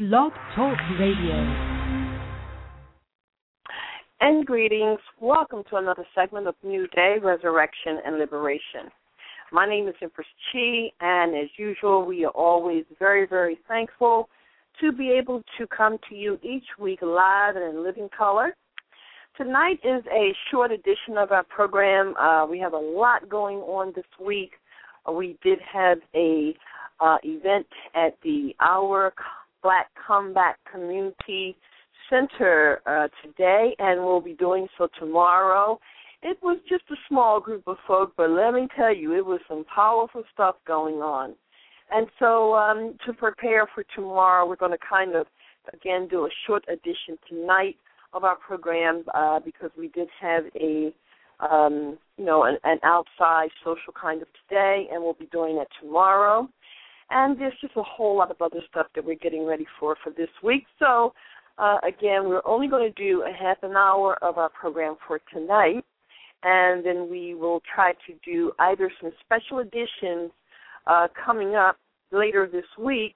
Blog Talk Radio. And greetings. Welcome to another segment of New Day, Resurrection, and Liberation. My name is Empress Chi, and as usual, we are always very, very thankful to be able to come to you each week live and in living color. Tonight is a short edition of our program. We have a lot going on this week. We did have a event at the Our Black Comeback Community Center today, and we'll be doing so tomorrow. It was just a small group of folk, but let me tell you, it was some powerful stuff going on. And so to prepare for tomorrow, we're going to kind of, again, do a short edition tonight of our program because we did have an outside social kind of today, and we'll be doing that tomorrow. And there's just a whole lot of other stuff that we're getting ready for this week. So, again, we're only going to do a half an hour of our program for tonight, and then we will try to do either some special editions coming up later this week,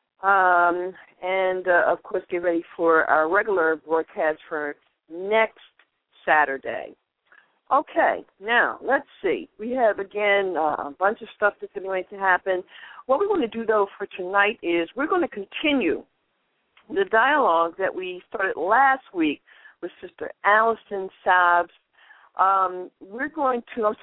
and, of course, get ready for our regular broadcast for next Saturday. Okay, now, let's see. We have, again, a bunch of stuff that's going to happen. What we want to do, though, for tonight is we're going to continue the dialogue that we started last week with Sister Allison Saps. We're going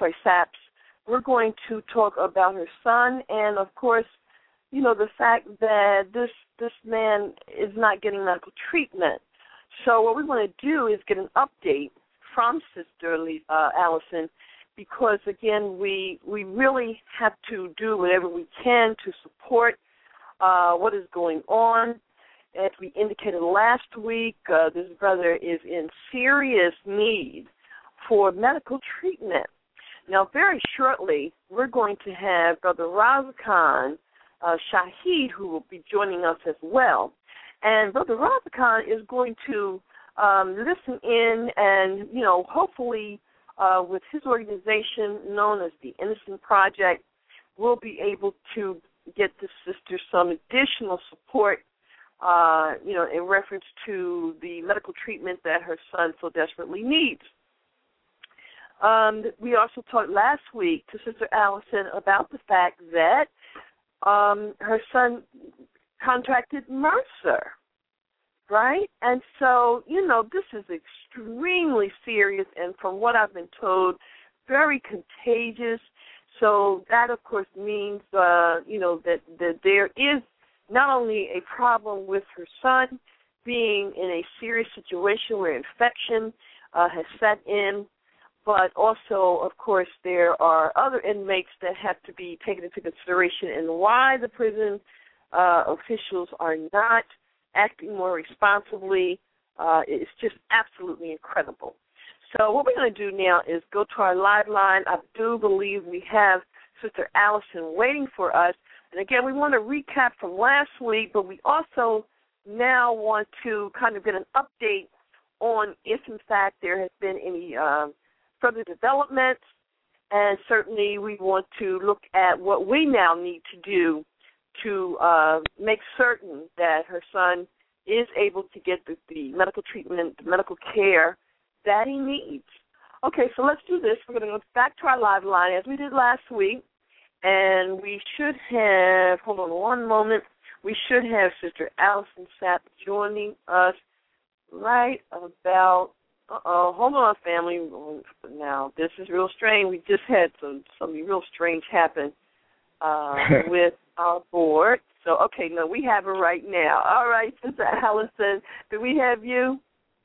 to talk about her son and, of course, you know, the fact that this man is not getting medical treatment. So what we want to do is get an update from Sister Allison because, again, we really have to do whatever we can to support what is going on. As we indicated last week, this brother is in serious need for medical treatment. Now, very shortly, we're going to have Brother Raza Khan Shahid, who will be joining us as well. And Brother Raza Khan is going to listen in and, you know, hopefully with his organization known as the Innocent Project, we'll be able to get the sister some additional support, in reference to the medical treatment that her son so desperately needs. We also talked last week to Sister Allison about the fact that her son contracted MRSA, right? And so, you know, this is extremely serious and from what I've been told, very contagious. So that, of course, means, that there is not only a problem with her son being in a serious situation where infection has set in, but also, of course, there are other inmates that have to be taken into consideration and why the prison officials are not acting more responsibly. It's just absolutely incredible. So what we're going to do now is go to our live line. I do believe we have Sister Allison waiting for us. And, again, we want to recap from last week, but we also now want to kind of get an update on if, in fact, there has been any further developments. And certainly we want to look at what we now need to do to make certain that her son is able to get the medical treatment, the medical care that he needs. Okay, so let's do this. We're going to go back to our live line as we did last week. And we should have, hold on one moment, we should have Sister Allison Sapp joining us right about, hold on, family. Now, this is real strange. We just had something real strange happen with our board. So, okay, no, we have her right now. All right, Sister Allison, do we have you?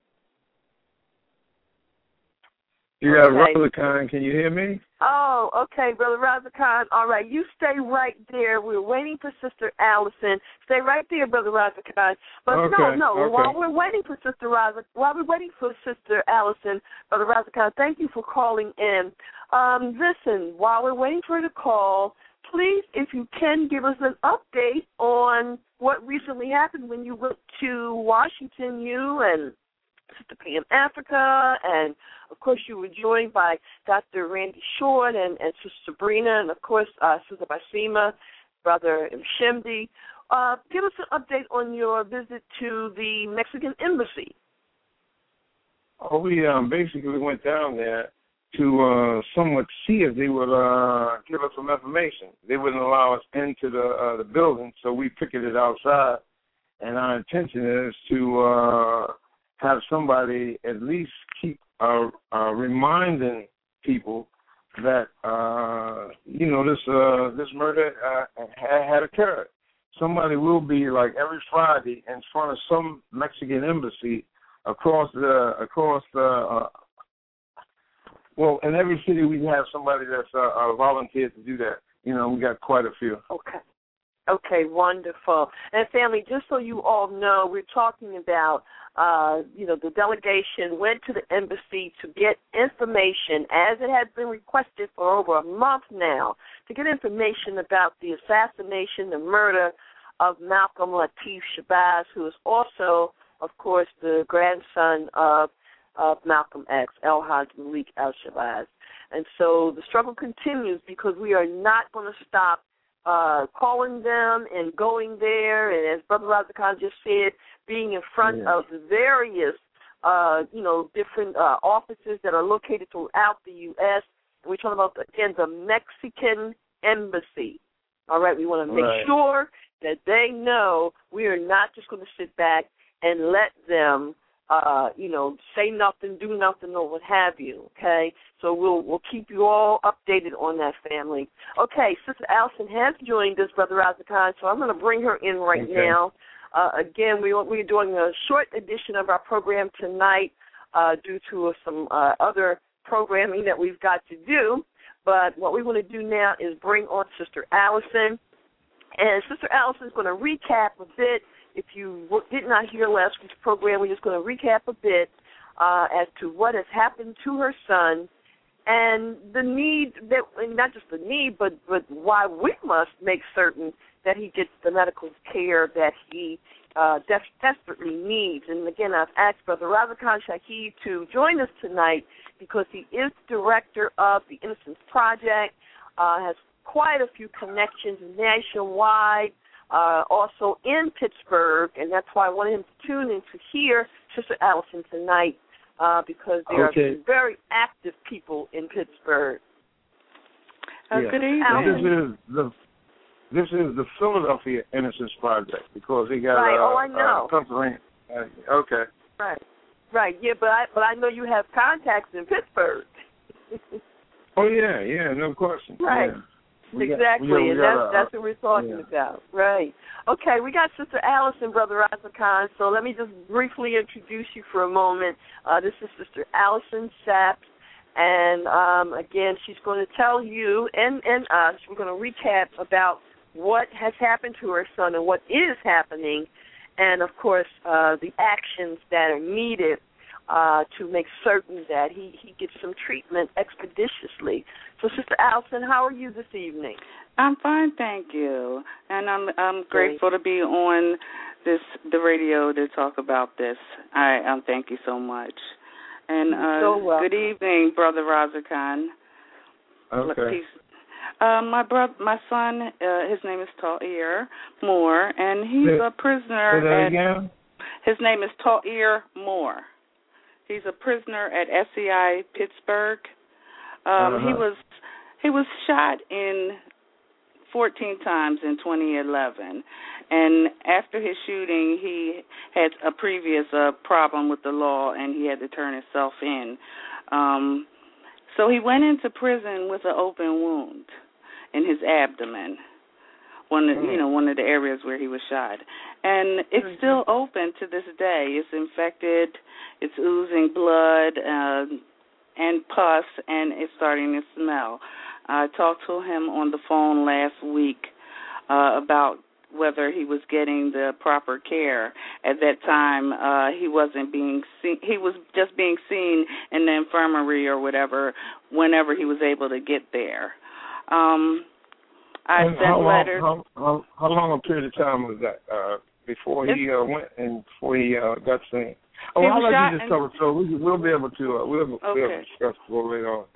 Yeah, okay. Raza Khan, can you hear me? Oh, okay, Brother Raza Khan. All right, you stay right there. We're waiting for Sister Allison. Stay right there, Brother Raza Khan. But okay, no. Okay. While we're waiting for Sister Allison, Brother Raza Khan, thank you for calling in. Listen, while we're waiting for her to call, please, if you can, give us an update on what recently happened when you went to Washington, you and Sister Pam Africa, and, of course, you were joined by Dr. Randy Short and Sister Sabrina, and, of course, Sister Basima, Brother Mshimdi. give us an update on your visit to the Mexican Embassy. Oh, we basically went down there to somewhat see if they would give us some information. They wouldn't allow us into the building, so we picketed outside. And our intention is to have somebody at least keep reminding people that this murder had occurred. Somebody will be like every Friday in front of some Mexican embassy across well, in every city we have somebody that's volunteered to do that. We got quite a few. Okay, wonderful. And family, just so you all know, we're talking about, the delegation went to the embassy to get information, as it has been requested for over a month now, to get information about the assassination, the murder of Malcolm Latif Shabazz, who is also, of course, the grandson of Malcolm X, El-Haj Malik al-Shabazz. And so the struggle continues because we are not going to stop calling them and going there, and as Brother Raza Khan just said, being in front of the various, different offices that are located throughout the U.S. And we're talking about, again, the Mexican Embassy. All right, we want to make sure that they know we are not just going to sit back and let them say nothing, do nothing, or what have you, okay? So we'll keep you all updated on that, family. Okay, Sister Allison has joined us, Brother Raza Khan, so I'm going to bring her in right now. Again, we're doing a short edition of our program tonight due to some other programming that we've got to do. But what we want to do now is bring on Sister Allison. And Sister Allison is going to recap a bit. If you did not hear last week's program, we're just going to recap a bit as to what has happened to her son and the need, not just the need, but why we must make certain that he gets the medical care that he desperately needs. And again, I've asked Brother Raza Khan Shahid to join us tonight because he is director of the Innocence Project, has quite a few connections nationwide, also in Pittsburgh, and that's why I wanted him to tune in to hear Sister Allison tonight because there are some very active people in Pittsburgh. Good evening. This is the Philadelphia Innocence Project because they got I know. Pennsylvania. Okay. Right. Yeah, but I know you have contacts in Pittsburgh. Oh yeah, no question. Right. Yeah. Exactly, and that's what we're talking about. Right. Okay, we got Sister Allison, Brother Raza Khan, so let me just briefly introduce you for a moment. This is Sister Allison Sapp, and again, she's going to tell you and us, we're going to recap about what has happened to her son and what is happening, and, of course, the actions that are needed to make certain that he gets some treatment expeditiously. So, Sister Allison, how are you this evening? I'm fine, thank you. And I'm grateful to be on the radio to talk about this. I thank you so much. And good evening, Brother Raza Khan. Okay. My son, his name is Ta'ir Moore, and he's a prisoner. Say that again? His name is Ta'ir Moore. He's a prisoner at SCI Pittsburgh. He was shot 14 times in 2011, and after his shooting, he had a previous problem with the law, and he had to turn himself in. So he went into prison with an open wound in his abdomen, one of the areas where he was shot, and it's still open to this day. It's infected, it's oozing blood and pus, and it's starting to smell. I talked to him on the phone last week about whether he was getting the proper care. At that time, he wasn't being seen. He was just being seen in the infirmary or whatever whenever he was able to get there. I sent letters. How long a period of time was that before he went and before he got seen? Oh, I'll let you just cover so we'll be able to we'll be able to discuss a little later on.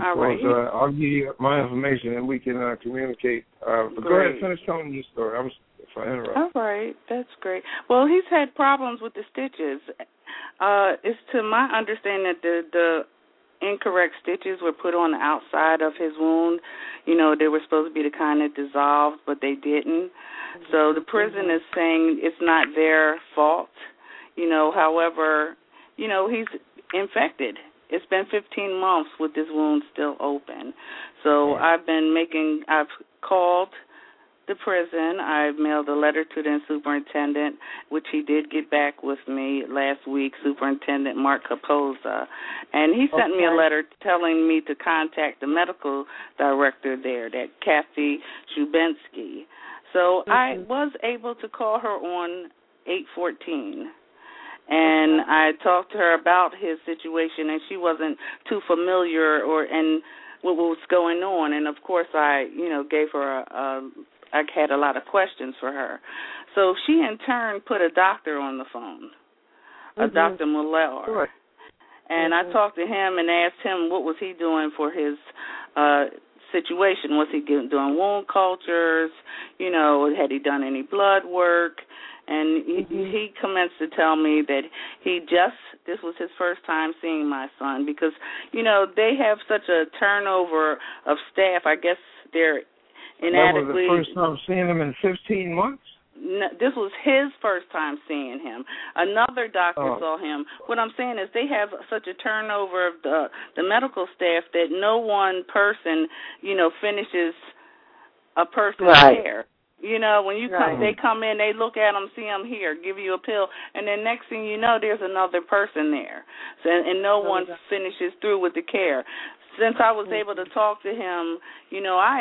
Because I'll give you my information and we can communicate. But go ahead, finish telling your story. for interrupting. All right, that's great. Well, he's had problems with the stitches. It's to my understanding that the incorrect stitches were put on the outside of his wound. You know, they were supposed to be the kind that dissolved, but they didn't. So the prison is saying it's not their fault. You know, however, you know, he's infected. It's been 15 months with this wound still open. So I've called the prison. I've mailed a letter to the superintendent, which he did get back with me last week, Superintendent Mark Capozza. And he sent me a letter telling me to contact the medical director there, that Kathy Shubensky. So I was able to call her on 8/14. And I talked to her about his situation, and she wasn't too familiar and what was going on. And, of course, I, you know, gave her I had a lot of questions for her. So she, in turn, put a doctor on the phone, a Dr. Muller. Sure. And I talked to him and asked him what was he doing for his situation. Was he doing wound cultures? You know, had he done any blood work? And he commenced to tell me that this was his first time seeing my son because, you know, they have such a turnover of staff. I guess they're inadequately. That was the first time seeing him in 15 months? No, this was his first time seeing him. Another doctor saw him. What I'm saying is they have such a turnover of the medical staff that no one person, you know, finishes a person's care. You know, when you come, they come in, they look at them, see them here, give you a pill, and then next thing you know, there's another person there, and no one finishes through with the care. Since I was able to talk to him, you know, I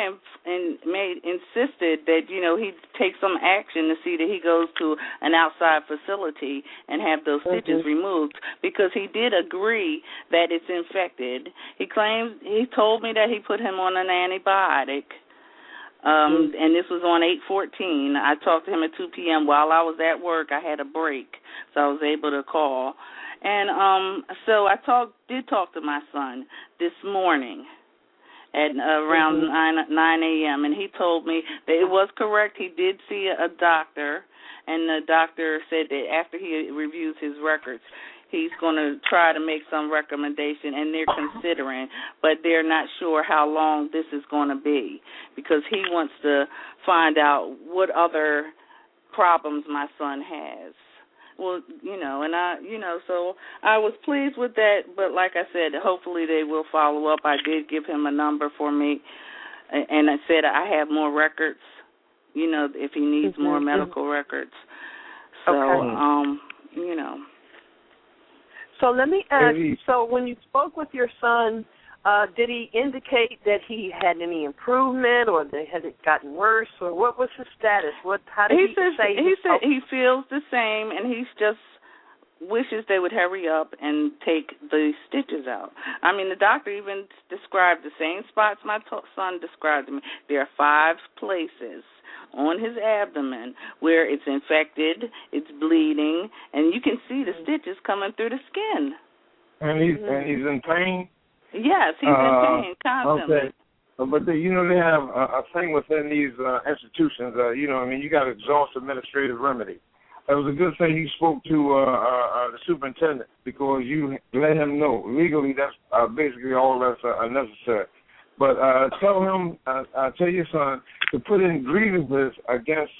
insisted that, you know, he take some action to see that he goes to an outside facility and have those stitches removed because he did agree that it's infected. He told me that he put him on an antibiotic. And this was on 8/14. I talked to him at 2 p.m. While I was at work. I had a break, so I was able to call. And so I did talk to my son this morning at around 9 a.m., and he told me that it was correct. He did see a doctor, and the doctor said that after he reviews his records, he's going to try to make some recommendation, and they're considering, but they're not sure how long this is going to be because he wants to find out what other problems my son has. Well, you know, and so I was pleased with that, but like I said, hopefully they will follow up. I did give him a number for me, and I said I have more records, you know, if he needs more medical records. So, you know. So let me ask, so when you spoke with your son, did he indicate that he had any improvement or had it gotten worse, or what was his status? How did he say? He said he feels the same, and he just wishes they would hurry up and take the stitches out. I mean, the doctor even described the same spots my son described to me. There are 5 places on his abdomen where it's infected, it's bleeding, and you can see the stitches coming through the skin. And he's in pain? Yes, he's in pain constantly. Okay. But they have a thing within these institutions, you know, I mean, you got to exhaust administrative remedy. It was a good thing you spoke to the superintendent because you let him know. Legally, that's basically all that's necessary. But tell him, tell your son to put in grievances against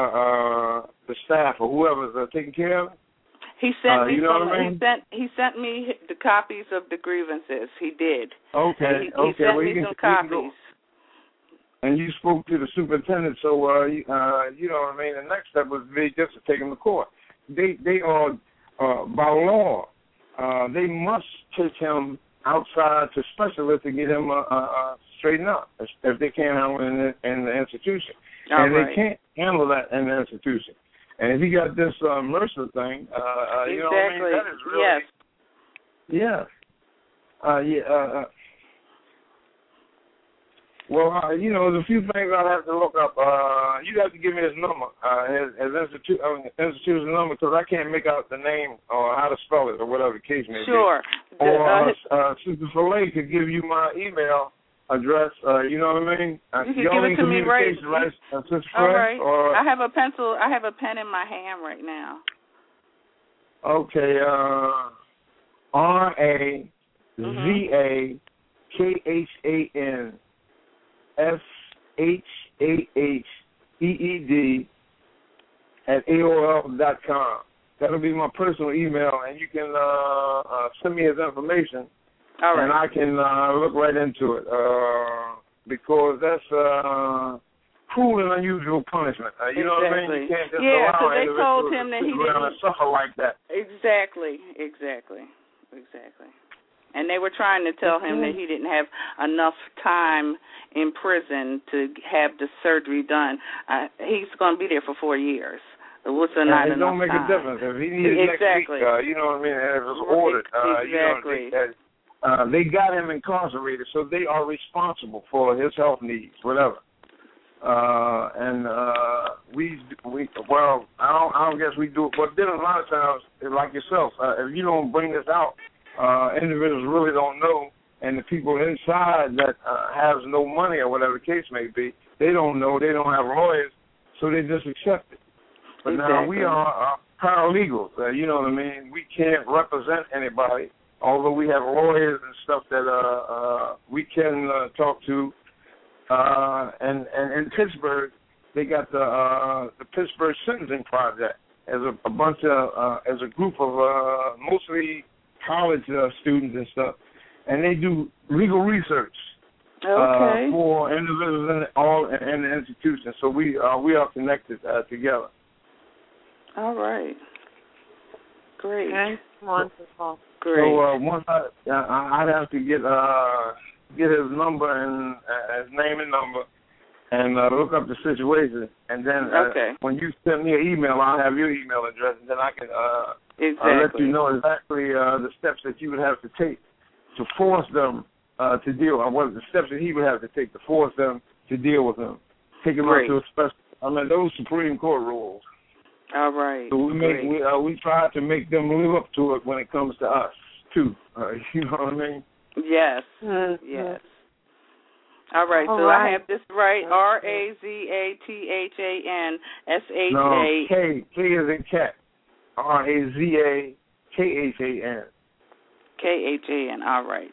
the staff or whoever's taking care of him. He sent me he sent me the copies of the grievances. He did. Okay. He sent me some copies. And you spoke to the superintendent, so you know what I mean. The next step was just to take him to court. They are by law, they must take him outside to specialists to get him straightened up if they can't handle it in the institution. They can't handle that in the institution. And if you got this Mercer thing, exactly. You know what I mean? That is really, yes. Well, you know, there's a few things I'll have to look up. You have to give me his number, his institution number, because I can't make out the name or how to spell it or whatever the case may be. Sure. Or Sister Soleil could give you my email address. You know what I mean? You can give it to me right. All right. Or, I have a pencil. I have a pen in my hand right now. Okay. RAZAKHANSHAHEED@AOL.com. That'll be my personal email, and you can send me his information, all right. and I can look right into it because that's cruel and unusual punishment. You know what I mean? You can't just allow they told him that he didn't suffer like that. Exactly. And they were trying to tell him that he didn't have enough time in prison to have the surgery done. He's going to be there for 4 years. What's not enough time? It don't make a difference. If he needs next week, you know what I mean, if it's ordered. Exactly. They got him incarcerated, so they are responsible for his health needs, whatever. Well, I don't guess we do it, but then a lot of times, like yourself, if you don't bring this out, individuals really don't know, and the people inside that has no money or whatever the case may be, they don't know, they don't have lawyers, so they just accept it. But now we are paralegals, you know what I mean? We can't represent anybody, although we have lawyers and stuff that we can talk to. And in Pittsburgh, they got the Pittsburgh Sentencing Project as a bunch of as a group of mostly college students and stuff, and they do legal research for individuals in the institution. So we are connected together. All right. Great. Okay. Wonderful. Great. So once I'd have to get his number and his name and number, and look up the situation, and then when you send me an email, I'll have your email address, and then I can let you know exactly the steps that you would have to take to force them to deal. What the steps that he would have to take to force them to deal with him. Take him up to a special. Those Supreme Court rules. All right. So we try to make them live up to it when it comes to us too. You know what I mean? Yes. Mm-hmm. Yes. All right. I have this right. RAZATHANSHA. No, K is in cat. RAZAKHAN. KHAN. All right.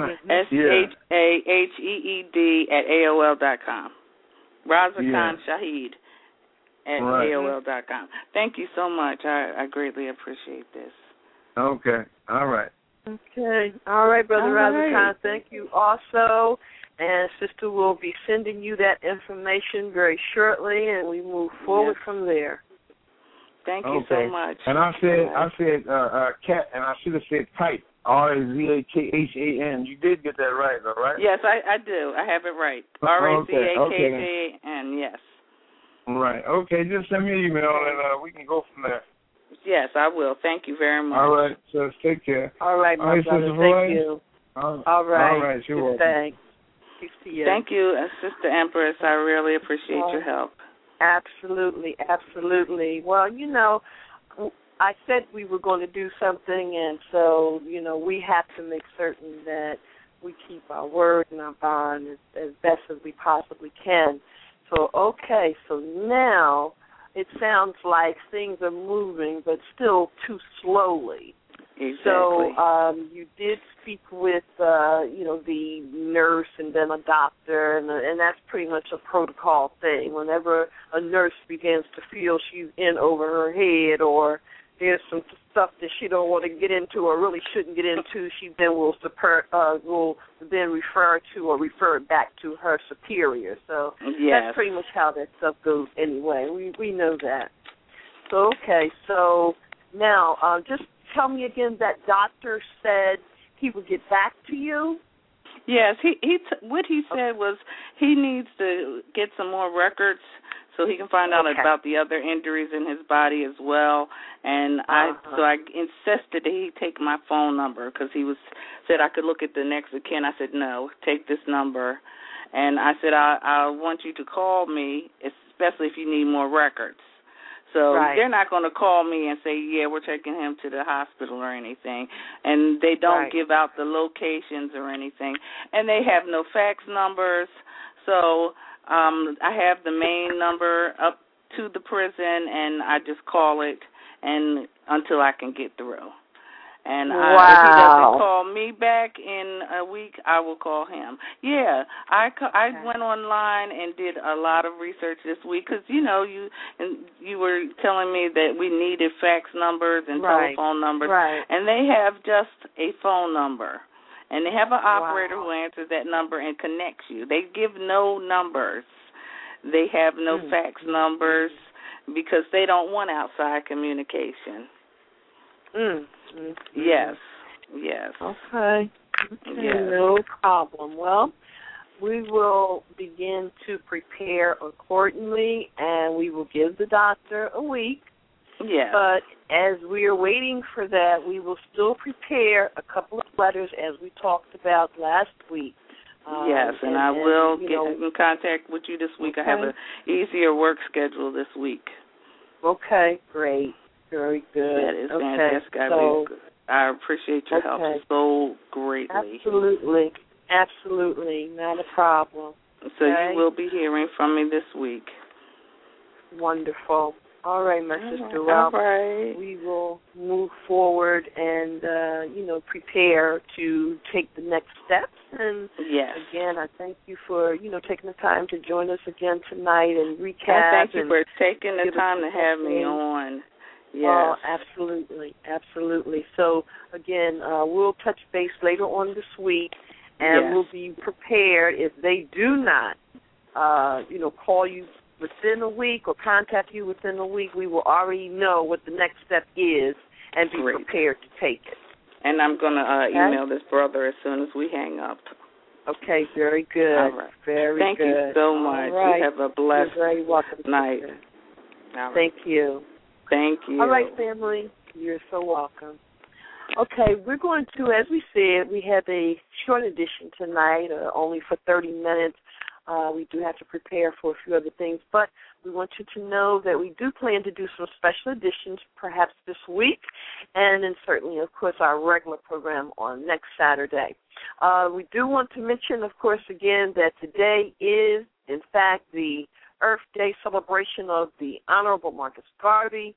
SHAHEED@AOL.com. Raza Khan Shaheed at AOL.com. Thank you so much. I greatly appreciate this. Okay. All right. Okay. All right, Brother Raza Khan. Thank you also. And Sister will be sending you that information very shortly, and we move forward from there. Thank you so much. And I said cat, and I should have said kite. RAZAKHAN. You did get that right, though, right? Yes, I do. I have it right. RAZAKHAN. Yes. Right. Okay. Just send me an email, and we can go from there. Yes, I will. Thank you very much. All right. So take care. All right, my brother. Thank you. All right. All right. You're welcome. Thanks. You. Thank you, Sister Empress. I really appreciate your help. Absolutely. Well, I said we were going to do something, and so, we have to make certain that we keep our word and our bond as best as we possibly can. So now it sounds like things are moving, but still too slowly. Exactly. So you did speak with, the nurse and then a doctor, and that's pretty much a protocol thing. Whenever a nurse begins to feel she's in over her head or there's some stuff that she don't want to get into or really shouldn't get into, she then will then refer it back to her superior. So that's pretty much how that stuff goes anyway. We know that. So, so now just tell me again, that doctor said he would get back to you? Yes, what he said was he needs to get some more records so he can find out about the other injuries in his body as well. And I insisted that he take my phone number because he said I could look at the next of kin. I said, no, take this number. And I said, I want you to call me, especially if you need more records. So Right. they're not going to call me and say, yeah, we're taking him to the hospital or anything. And they don't Right. give out the locations or anything. And they have no fax numbers. So I have the main number up to the prison, and I just call it and until I can get through. And if he doesn't call me back in a week, I will call him. Yeah, I went online and did a lot of research this week because, you know, you were telling me that we needed fax numbers and telephone numbers. Right. And they have just a phone number. And they have an operator who answers that number and connects you. They give no numbers. They have no fax numbers because they don't want outside communication. Yes. Okay. Yes. No problem. Well, we will begin to prepare accordingly, and we will give the doctor a week. Yes. But as we are waiting for that, we will still prepare a couple of letters as we talked about last week. Yes, and I will get in contact with you this week. Okay. I have an easier work schedule this week. Okay, great. Very good. That is fantastic. I appreciate your help so greatly. Absolutely. Not a problem. So you will be hearing from me this week. Wonderful. All right, my sister. Well, we will move forward and, prepare to take the next steps. And again, I thank you for, taking the time to join us again tonight and recap. Thank you for taking the time to have me on. Yes. Oh, absolutely. So, again, we'll touch base later on this week, and we'll be prepared if they do not, call you within a week or contact you within a week. We will already know what the next step is and be prepared to take it. And I'm going to email this brother as soon as we hang up. Okay, very good. All right. Thank you so much. Right. You have a blessed You're very welcome, night. Right. Thank you. Thank you. All right, family. You're so welcome. Okay, we're going to, as we said, we have a short edition tonight, only for 30 minutes. We do have to prepare for a few other things, but we want you to know that we do plan to do some special editions perhaps this week, and then certainly, of course, our regular program on next Saturday. We do want to mention, of course, again, that today is, in fact, the Earth Day celebration of the Honorable Marcus Garvey.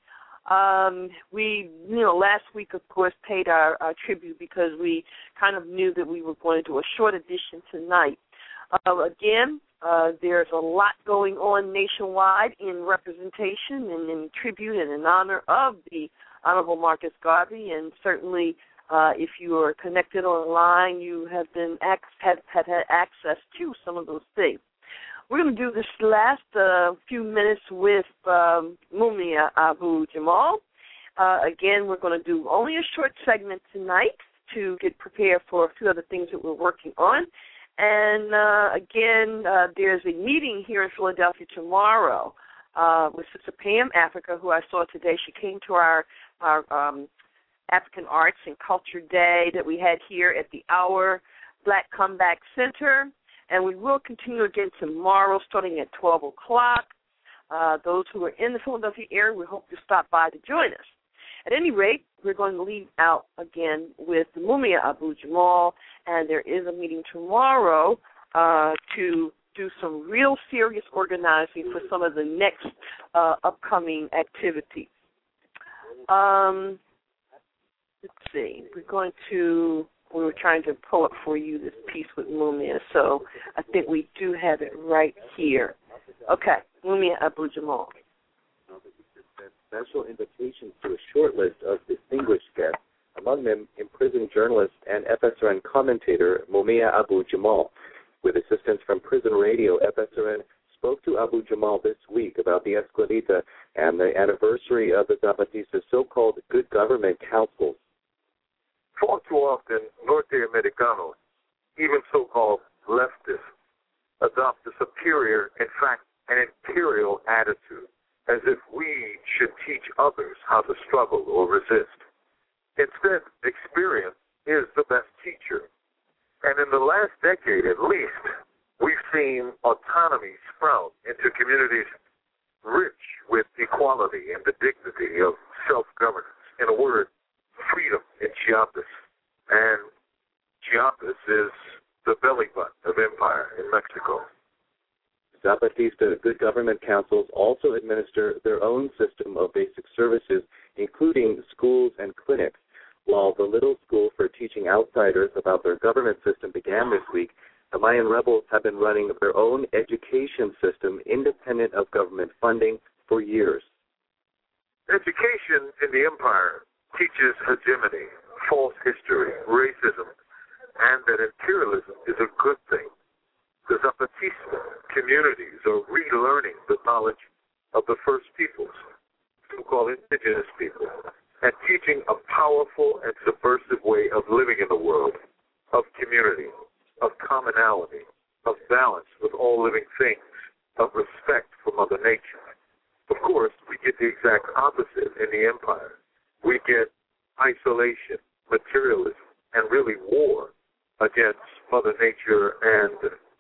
We, last week, of course, paid our tribute because we kind of knew that we were going to do a short edition tonight. Again, there's a lot going on nationwide in representation and in tribute and in honor of the Honorable Marcus Garvey, and certainly if you are connected online, you have been have had access to some of those things. We're going to do this last few minutes with Mumia Abu-Jamal. Again, we're going to do only a short segment tonight to get prepared for a few other things that we're working on. And, again, there's a meeting here in Philadelphia tomorrow with Sister Pam Africa, who I saw today. She came to our African Arts and Culture Day that we had here at the Our Black Comeback Center. And we will continue again tomorrow starting at 12 o'clock. Those who are in the Philadelphia area, we hope to stop by to join us. At any rate, we're going to leave out again with Mumia Abu-Jamal, and there is a meeting tomorrow to do some real serious organizing for some of the next upcoming activities. Let's see. We were trying to pull up for you this piece with Mumia, so I think we do have it right here. Okay, Mumia Abu-Jamal. Special invitation to a short list of distinguished guests, among them imprisoned journalist and FSRN commentator Mumia Abu-Jamal. With assistance from Prison Radio, FSRN spoke to Abu-Jamal this week about the Escuelita and the anniversary of the Zapatistas' so-called Good Government Councils. Far too often, Norte-Americanos, even so-called leftists, adopt a superior, in fact, an imperial attitude, as if we should teach others how to struggle or resist. Instead, experience is the best teacher. And in the last decade, at least, we've seen autonomy sprout into communities rich with equality and the dignity of self-governance. In a word, freedom in Chiapas. And Chiapas is the belly button of empire in Mexico. Zapatista good government councils also administer their own system of basic services, including schools and clinics. While the Little School for Teaching Outsiders about their government system began this week, the Mayan rebels have been running their own education system independent of government funding for years. Education in the empire teaches hegemony, false history, racism, and that imperialism is a good thing. The Zapatista communities are relearning the knowledge of the first peoples, so-called indigenous people, and teaching a powerful and subversive way of living in the world, of community, of commonality, of balance with all living things, of respect for Mother Nature. Of course, we get the exact opposite in the empire. We get isolation, materialism, and really war against Mother Nature and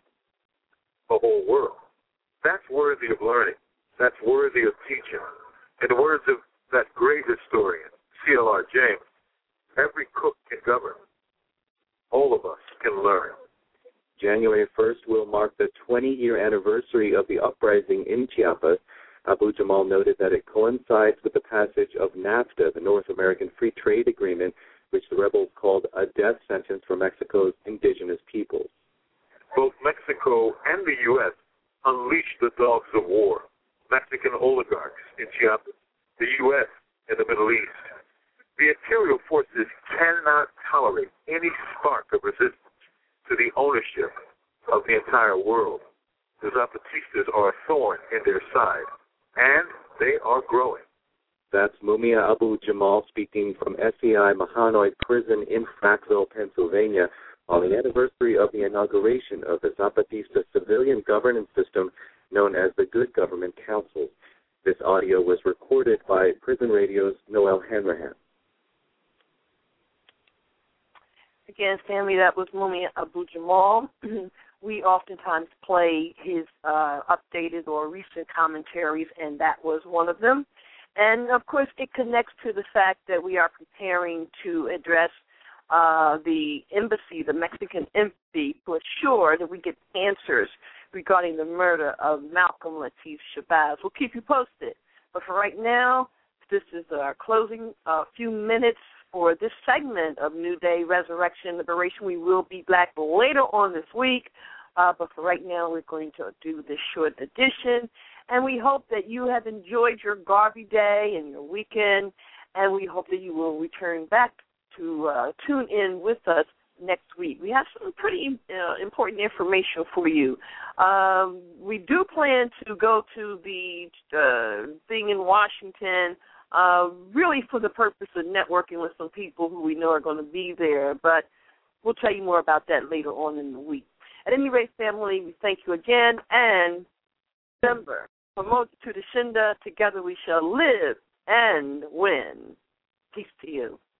the whole world. That's worthy of learning. That's worthy of teaching. In the words of that great historian, C.L.R. James, every cook can govern. All of us can learn. January 1st will mark the 20-year anniversary of the uprising in Chiapas. Abu Jamal noted that it coincides with the passage of NAFTA, the North American Free Trade Agreement, which the rebels called a death sentence for Mexico's indigenous peoples. Both Mexico and the U.S. unleashed the dogs of war, Mexican oligarchs in Chiapas, the U.S. in the Middle East. The imperial forces cannot tolerate any spark of resistance to the ownership of the entire world. The Zapatistas are a thorn in their side, and they are growing. That's Mumia Abu Jamal speaking from SEI Mahanoy Prison in Frackville, Pennsylvania, on the anniversary of the inauguration of the Zapatista civilian governance system known as the Good Government Council. This audio was recorded by Prison Radio's Noel Hanrahan. Again, family, that was Mumia Abu Jamal. We oftentimes play his updated or recent commentaries, and that was one of them. And, of course, it connects to the fact that we are preparing to address the embassy, the Mexican embassy, to assure that we get answers regarding the murder of Malcolm Latif Shabazz. We'll keep you posted. But for right now, this is our closing few minutes for this segment of New Day, Resurrection, Liberation. We will be back later on this week. But for right now, we're going to do this short edition. And we hope that you have enjoyed your Garvey Day and your weekend. And we hope that you will return back to tune in with us next week. We have some pretty important information for you. We do plan to go to the thing in Washington, really for the purpose of networking with some people who we know are going to be there. But we'll tell you more about that later on in the week. At any rate, family, we thank you again. And remember, from Moja to the Shinda, together we shall live and win. Peace to you.